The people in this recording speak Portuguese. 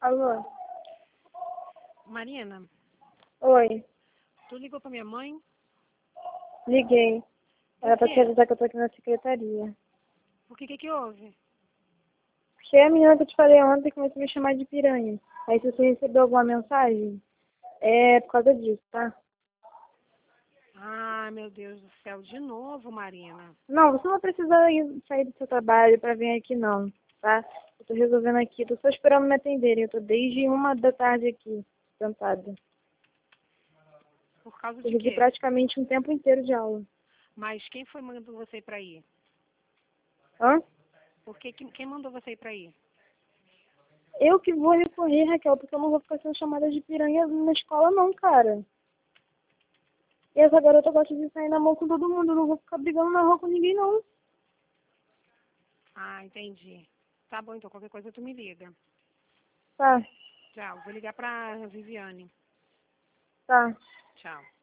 Alô? Marina, Oi, tu ligou pra minha mãe? liguei. Era pra Por te quê? avisar que eu tô aqui na secretaria. Por que houve? Porque a menina que eu te falei ontem começou a me chamar de piranha. Aí se você recebeu alguma mensagem, é por causa disso, tá? Ah, meu Deus do céu, de novo, Marina. Não, você não precisa sair do seu trabalho pra vir aqui não, tá? Eu tô resolvendo aqui, tô só esperando me atenderem. Eu tô desde 1 da tarde aqui, sentada. Por causa de Perdi quê? praticamente um tempo inteiro de aula. Mas quem foi mandando você ir pra ir? Hã? Quem mandou você ir pra ir? Eu que vou recorrer, Raquel, porque eu não vou ficar sendo chamada de piranha na escola não, cara. E essa garota gosta de sair na mão com todo mundo. Eu não vou ficar brigando na rua com ninguém, não. Ah, entendi. Tá bom, então qualquer coisa tu me liga. Tá, Tchau. Vou ligar pra Viviane. tá. Tchau.